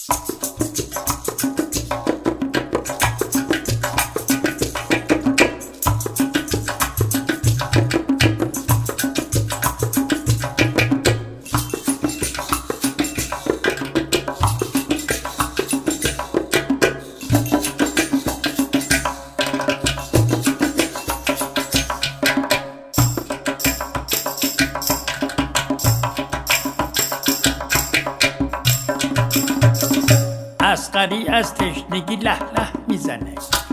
عسقری از تشنگی له له میزنه،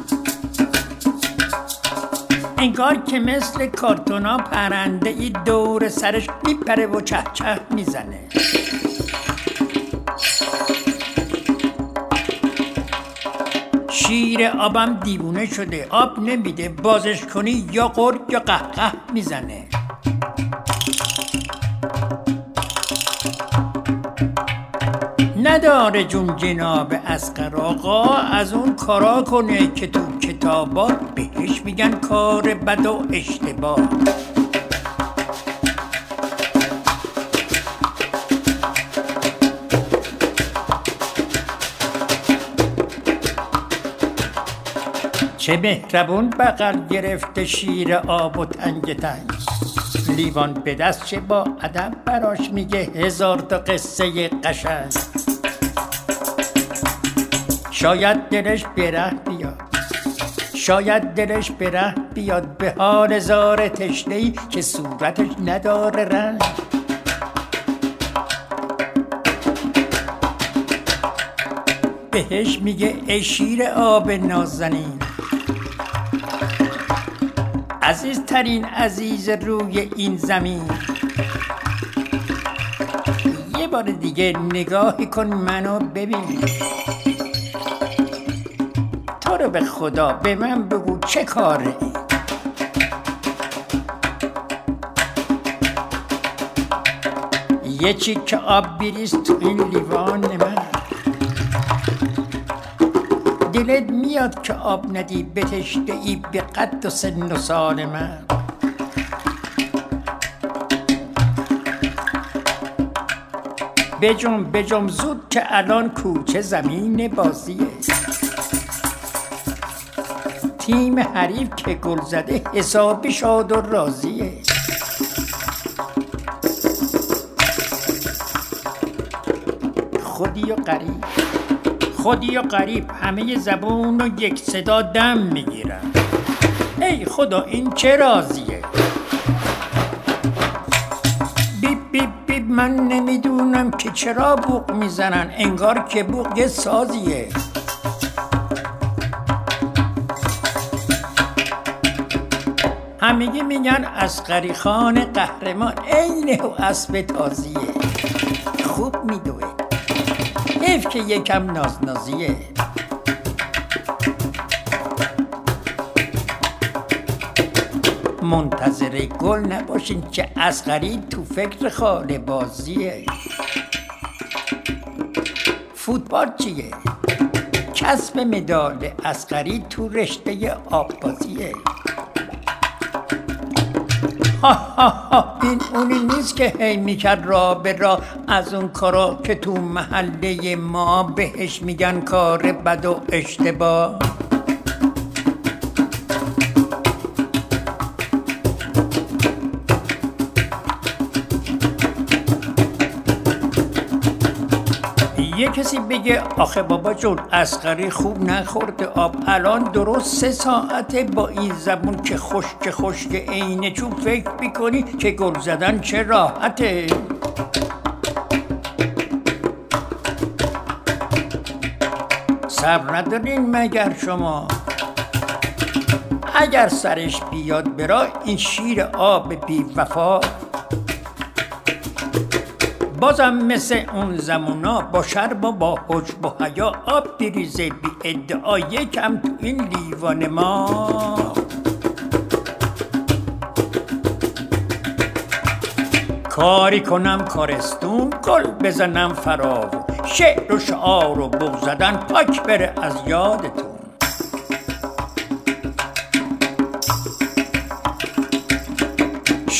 انگار که مثل کارتونا پرنده ای دور سرش میپره و چه چه میزنه. شیر آبم دیوونه شده، آب نمیده، بازش کنی یا غر یا قهقه میزنه. نداره جون جناب اصغر آقا از اون کارا کنه که تو کتابات بهش میگن کار بد و اشتباه. چه مهربون بغل گرفته شیر آب و تنگ تنگ، لیوان به دست چه با ادب براش میگه هزار تا قصه قشنگ. شاید دلش بره بیاد، شاید دلش بره بیاد به حال زار تشنه‌ای که صورتش نداره رنگ. بهش میگه ای شیر آب نازنین، عزیزترین عزیز روی این زمین. یه بار دیگه نگاهی کن منو ببین، تو رو به خدا به من بگو چه کاره ای؟ یه چیکه آب بریز تو این لیوان من، دلت میاد که آب ندی به تشنه‌ای به قد و سن و سال من. بجم زود که الان کوچه زمین بازیه، تیم حریف که گل زده حسابی شاد و راضیه. خودی و غریب همه زبون و یک صدا دم میگیرن. ای خدا این چه رازیه؟ بیب من نمیدونم که چرا بوق میزنن، انگار که بوق یه سازیه. همگی میگن اصغری خان قهرمان عین و اسب تازیه، خوب میدوه، حیف که یکم نازنازیه. منتظر گل نباشین که اصغری تو فکر خاله بازیه. فوتبال چیه؟ کسب مدال اصغری تو رشته آببازیه. این اونی نیست که هی میکرد راه به راه از اون کارا که تو محله ما بهش میگن کار بد و اشتباه. یه کسی بگه آخه بابا جون اصغری خوب نخورده آب، الان درست 3 ساعته با این زبون که خشک عینه چون فکر میکنی که گل زدن چه راحته. صبر ندارین مگر شما؟ اگر سرش بیاد برا این شیر آب بی وفا، بازم مثل اون زمونا با شرم و با حجب و حیا آب بریزه بی ادعا یکم تو این لیوان ما. کاری کنم کارستون، گل بزنم فراو، شعر و شعار و بغ زدن پاک بره از یادتون.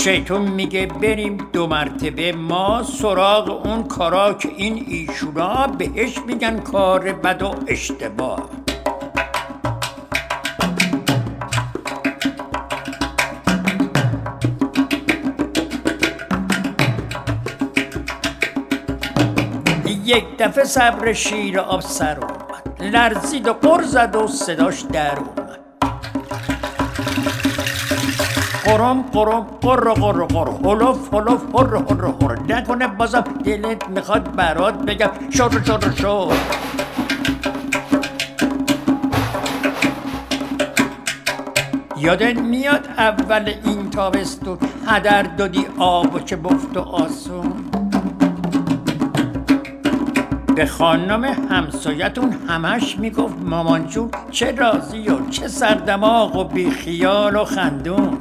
شیطون میگه بریم 2 مرتبه ما سراغ اون کارا که این ایشونا بهش میگن کار بد و اشتباه. یک دفعه صبر شیر آب سر اومد، لرزید و غر زد و صداش در اومد. قرم قرم قر قر قر هلوف هلوف هر هر هر. نکنه بازم دلت میخواد برات بگم شر شر شر. یادت میاد اول این تابستون هدر دادی آب و چه بفت و آسون؟ به خانم همسایتون همش میگفت مامان جون چه راضی و چه سردماغ و بی خیال و خندون.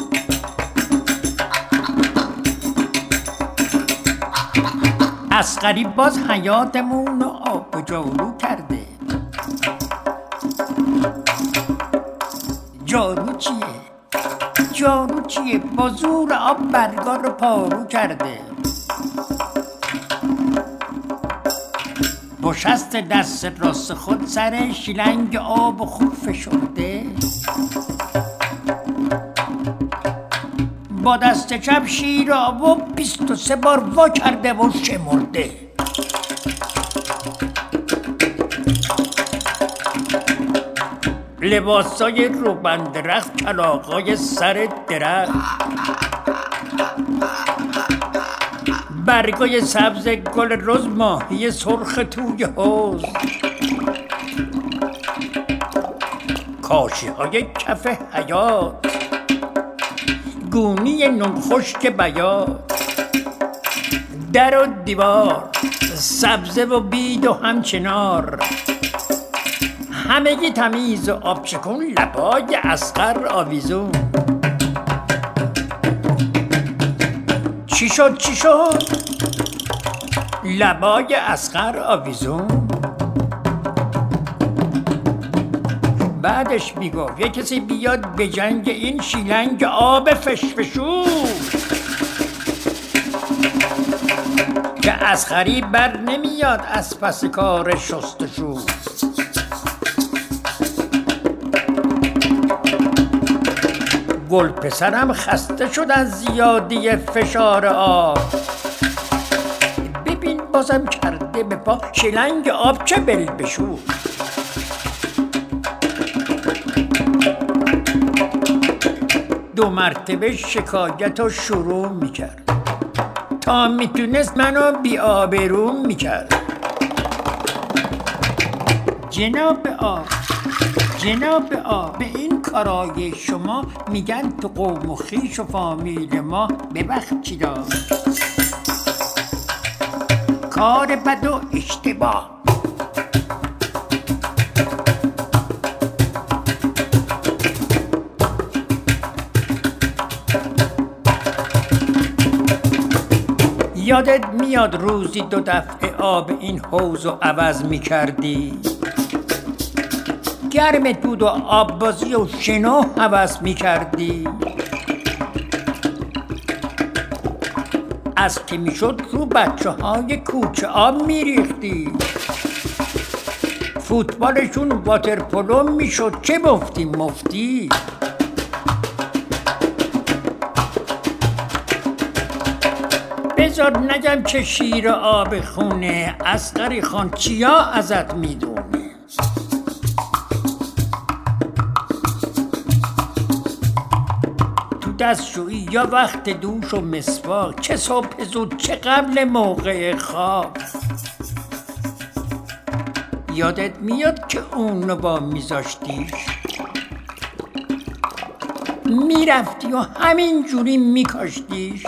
اصغری باز حیاتمون رو آب و جارو کرده. جارو چیه؟ جارو چیه؟ با زور آب برگا رو پارو کرده. با شست دست راست خود سر شیلنگ آب و خوب فشرده. با دست چپ شیر آب و 23 بار وا کرده و شمرده. لباسای روبند درخت، کلاغای سر درخت، برگای سبز گل رز، ماهی سرخ توی حوض، کاشی های کف حیات، گونی نون خشک بیات، در و دیوار، سبزه و بید و همچنار، همگی تمیز و آبچکون، لبای اصغر آویزون. چی شد چی شد؟ لبای اصغر آویزون. بعدش میگفت یه کسی بیاد به جنگ این شیلنگ آب فشفشو، که اصغری بر نمیاد از پس کار شستشو. گل پسرم خسته شد از زیادی فشار آب. ببین بازم کرده به پا شیلنگ آب چه بلبشو. دو مرتبه شکایت رو شروع میکرد تا میتونست منو بی آبرو میکرد. جناب آب، جناب آب، به این کارای شما میگن تو قوم و خویش و فامیل ما ببخشید، کار بد و اشتباه. یادت میاد روزی 2 دفعه آب این حوض رو عوض میکردی؟ گرم دود و آب بازی و شنا حوض میکردی؟ از که میشد رو بچه های کوچه آب میریختی. فوتبالشون واترپولو میشد چه مفتی. بذار نگم که شیر آب خونه، اصغری خان چیا ازت میدونه؟ تو دستشویی یا وقت دوش و مسواک، چه صبح زود چه قبل موقع خواب. یادت میاد که اونو با میذاشتیش میرفتی و همین جوری میکاشتیش؟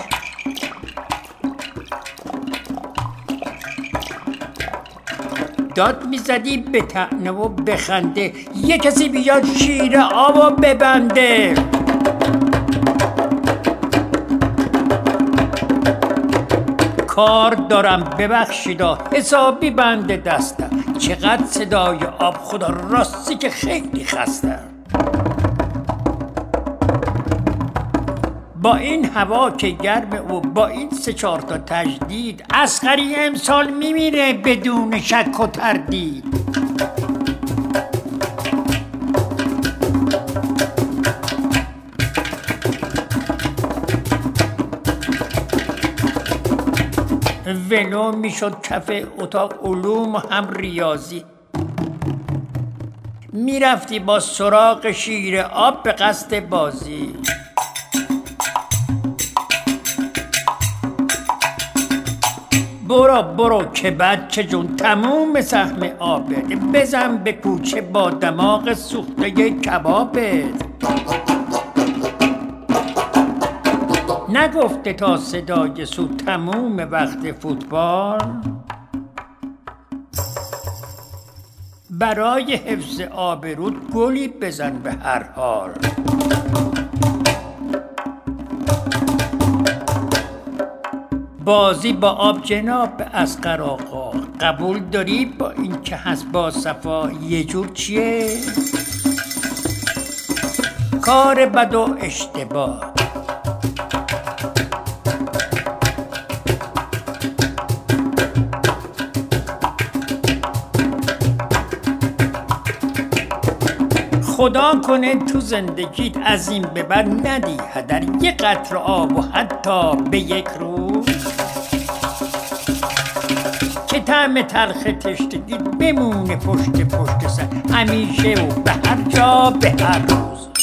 داد میزدی به طعنه و بخنده یه کسی بیاد شیر آبو ببنده. کار دارم ببخشیدا، حسابی بنده دستم. چقدر صدای آب، خدا راستی که خیلی خستم. با این هوا که گرم و با این 3-4 تا تجدید اصغری امسال میمیره بدون شک و تردید. ولو میشد کف اتاق علوم و هم ریاضی، میرفتی با سراغ شیر آب به قصد بازی. برو که بچه جون تموم سهم آبت، بزن به کوچه با دماغ سوخته کبابت. نگفته تا صدای سو تموم وقت فوتبال، برای حفظ آبرود گلی بزن به هر حال. بازی با آب جناب اصغر آقا، قبول داری با این که هست با صفا یه جور چیه؟ کار بد و اشتباه. خدا کنه تو زندگیت از این به بعد ندی هدر یه قطره آب و حتی به یک روز، که طعم تلخ تشنگی بمونه پشت سر همیشه و به هر جا به هر روز.